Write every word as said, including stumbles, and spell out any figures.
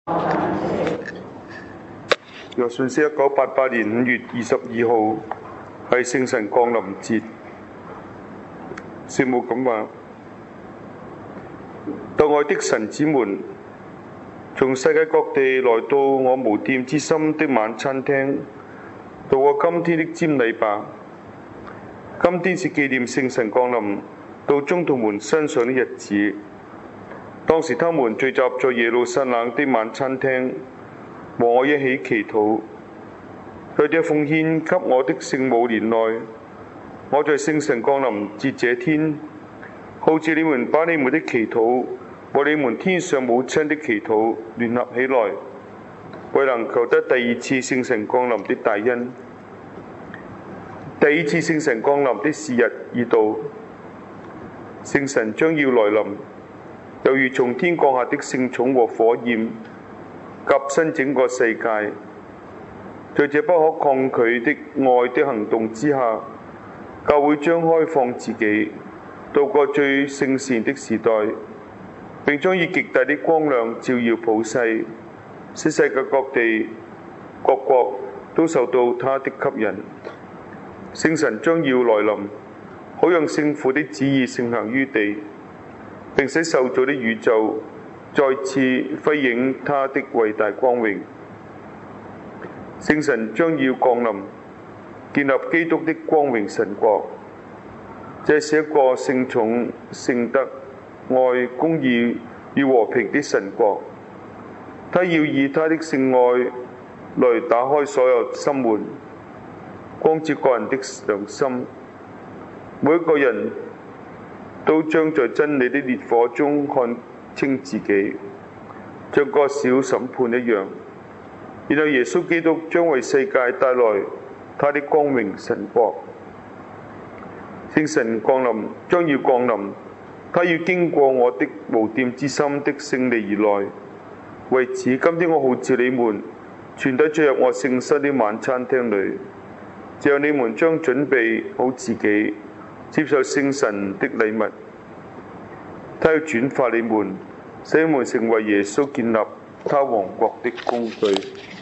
若信息一九八八年五月二十二號係聖神降臨節，聖母咁話：鬥愛的神子們，從世界各地來到我無玷之心的晚餐廳，度過今天的瞻禮吧。今天是紀念聖神降臨到宗徒們身上的日子。當時他們聚集在耶路撒冷的晚餐廳，和我一起祈禱。佢哋奉獻給我的聖母年內，我在聖神降臨節這天，號召你們把你們的祈禱和你們天上母親的祈禱聯合起來，為能求得第二次聖神降臨的大恩。第二次聖神降臨的時日已到，聖神將要來臨，猶如從天降下的聖寵和火焰，革新整個世界。在這不可抗拒的愛的行動之下，教會將開放自己，度過最聖善的時代，並將以極大的光亮照耀普世，使世界各地各國都受到它的吸引。聖神將要來臨，好讓聖父的旨意盛行於地，並使受造的宇宙再次輝映他的偉大光榮。聖神將要降臨，建立基督的光榮神國。這是一個聖寵、聖德、愛、公義與和平的神國。他要以他的聖愛來打開所有心門，光照個人的良心。每一個人都將在真理的烈火中看清自己，像個小審判一樣。然後耶穌基督將為世界帶來他的光榮神國。聖神降臨將要降臨，他要經過我的無玷之心的勝利而來。為此，今天我號召你們全體進入我聖身的晚餐廳裏，這樣你們將準備好自己，接受聖神的禮物。他要轉化你們，使你們成為耶穌建立他王國的工具。